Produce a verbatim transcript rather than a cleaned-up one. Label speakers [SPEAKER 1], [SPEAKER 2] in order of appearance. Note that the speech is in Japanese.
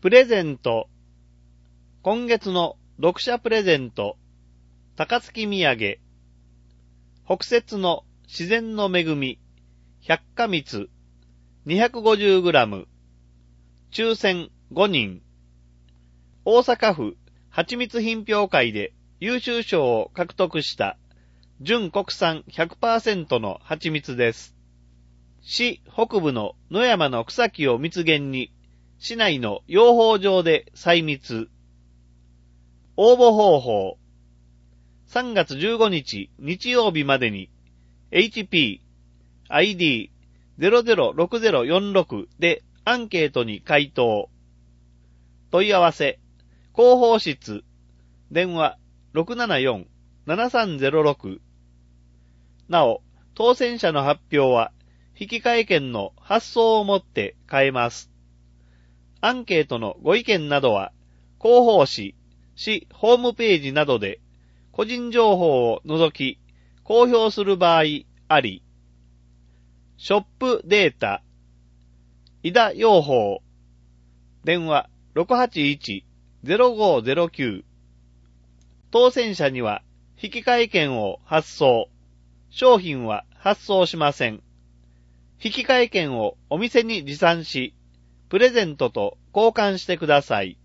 [SPEAKER 1] プレゼント。今月の読者プレゼント。高槻土産。北摂の自然の恵み。百花蜜。にひゃくごじゅうグラム。抽選ごにん。大阪府蜂蜜品評会で優秀賞を獲得した純国産 ひゃくパーセント の蜂蜜です。市北部の野山の草木を蜜源に、市内の養蜂場で採蜜。応募方法。さんがつじゅうごにち日曜日までに エイチピー アイディー ゼロゼロろくゼロよんろく でアンケートに回答。問い合わせ、広報室、電話 ろくななよん ななさんゼロろく。なお、当選者の発表は、引換券の発送をもって変えます。アンケートのご意見などは、広報誌、市ホームページなどで、個人情報を除き、公表する場合あり。ショップデータ、井田養蜂、電話 ろくはちいち ゼロごゼロきゅう。当選者には、引換券を発送。商品は発送しません。引換券をお店に持参し、プレゼントと交換してください。